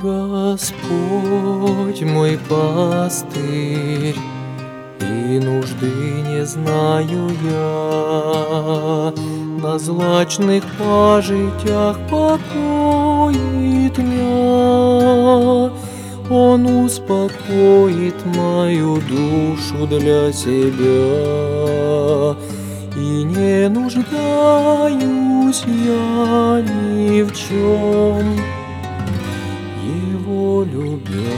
Господь мой пастырь, и нужды не знаю я. На злачных пажитях покоит меня. Он успокоит мою душу для себя, и не нуждаюсь я ни в чем, Его любя.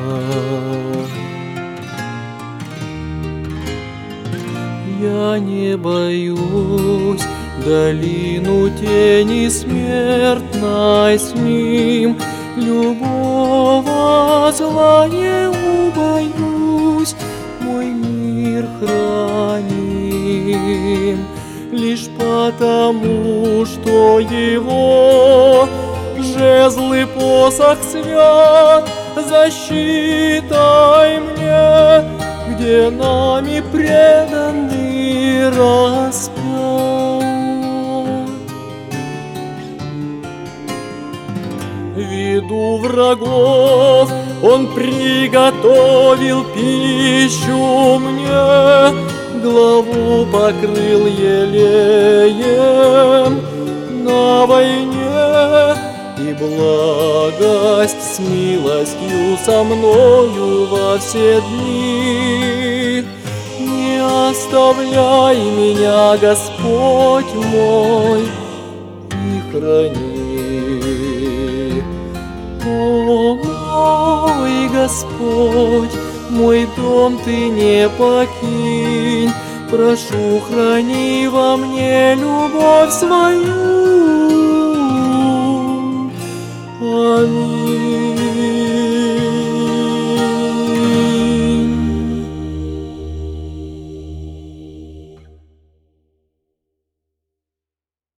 Я не боюсь долину тени смертной с ним, любого зла не убоюсь, мой мир храним, лишь потому, что его жезл и посох свят защитой мне, где нами преданный распят. Виду врагов он приготовил пищу мне, главу покрыл елеем на войне, и благость с милостью со мною во все дни. Не оставляй меня, Господь мой, и храни. О, мой Господь, мой дом Ты не покинь, прошу, храни во мне любовь свою.